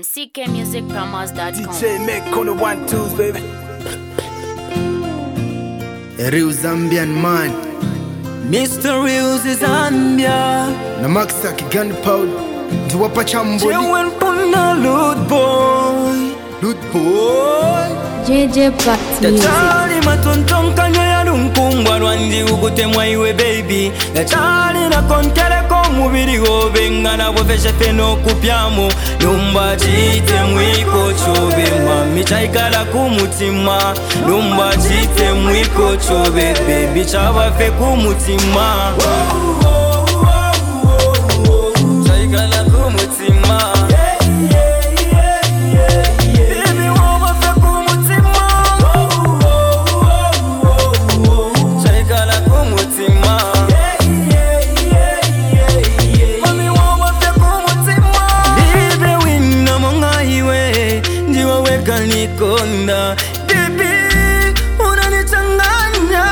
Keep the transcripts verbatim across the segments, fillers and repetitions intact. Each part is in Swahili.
C K music promos dot com. D J Mac on the one twos, baby. A real Zambian man. Mister Real Zambia. Na Maxaki gunpowder. Tuwapa chamboli. Jewen puna loot boy. Loot boy. J J Back Music. Tachali matonton kanyo ya lunkungwa rwandi ugute mwaiwe baby. Tachali na konkere ko mubiri gobenga na bofeshe feno kupyamu. Numba chite mwiko chobe mami chaikala kumutima. Numba chite mwiko chobe baby chaba fe kumutima. Chaikala kumutima. Nikonda baby unanichanganya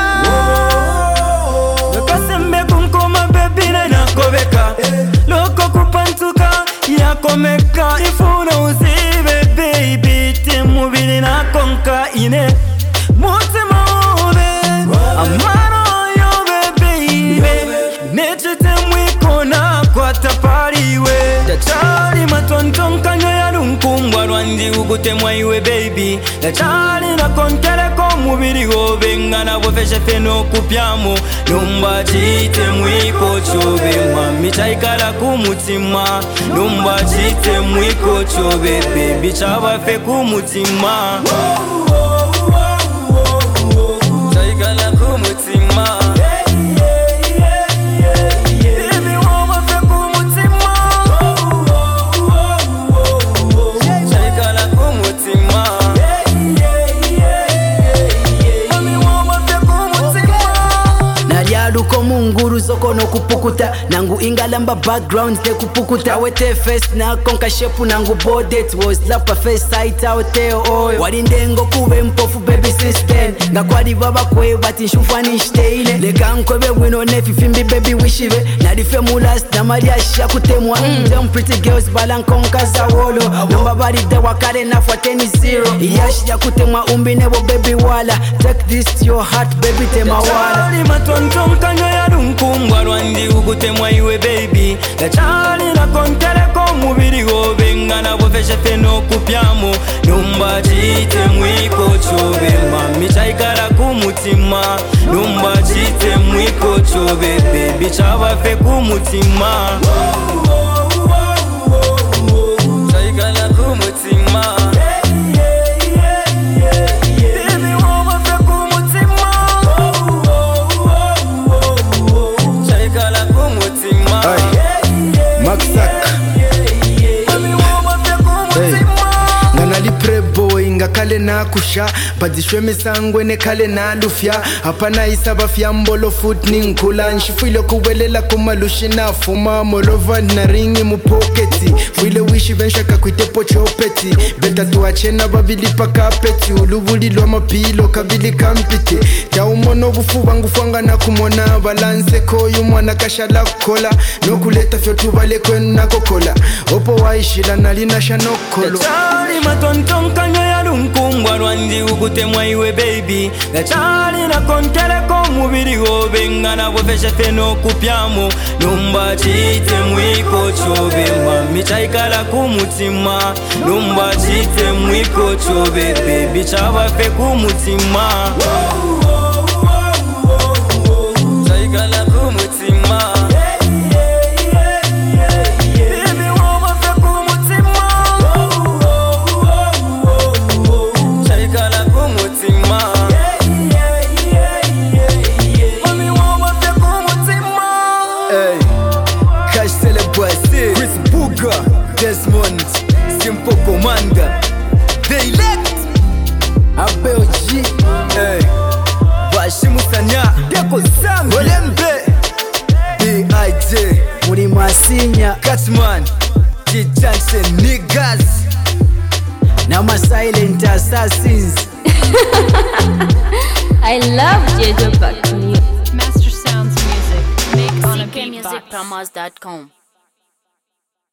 nakasembe kunkoma baby na nakobeka loko kupantuka yakomeka ifuna uzibe baby temubili nakonka ine mutima ube amaro yo baby nechete mwikona kwa tapariwe tachari matonton kanyo ya lunkumbwa rwandi ugute mwaiwe baby tachari na konkere ko mubiri gobenga na bofeshe feno kupyamu numba chite mwiko chobe mami chaikala kumutima numba chite mwiko chobe baby chaba fe kumutima chaikala kumutima. Luko munguru zoko no kupukuta nangu ingalamba background te kupukuta wete face na konka shepu nangu bodet was lapa face sight out there oyo walindengo kube mpofu baby system ngakwali baba kwe bati nshufani shteile lekanko be wino nefi fimbi baby wishive na dife mulas na maria sha kutemwa them pretty girls balankonka za wolo namba bali de wakale na fateni zero yashi ya kutemwa umbi nebo baby wala take this to your heart baby tema wala kanyo ya lunkumbwa rwandi ugute mwaiwe baby tachali na konkere ko mubiri gobenga na bofeshe feno kupyamu numba chite mwiko chobe mami chaikala kumutima numba chite mwiko chobe baby chaba fe kumutima chaikala kumutima. Kale na kusha padishwe misangwe ne kale na lufya hapana isaba fyambolo foot ninkula nshifile kuwelela kumalushi na fuma molova na ringi mu pocketi file wishi vensha kakwite pochopeti beta tuachena babili pakapeti ulubuli lwa mapilo kabili kampiti ya umono bufuba ngufanga na kumona balance koyu mwana kashala kola no kuleta fyo tubale kwena kokola opo waishila nalina shanokolo tachari matonton kanyo ya lunkumbwa rwandi ugute mwaiwe baby tachari na konkere ko mubiri gobenga na bofeshe feno kupyamu numba chite mwiko chobe mami chaikala kumutima numba chite mwiko chobe baby chaba fe kumutima chaikala kumutima. Desmond, Simple Commander, they left Abel G, hey, Bashimu Sanya, Deko Zangu, Olembe, B I J, Muri Masinya, Catman, G Junction, niggas, now my silent assassins. I love J J Back Music. Master Sounds Music. Make on a beat box. C K music promos dot com.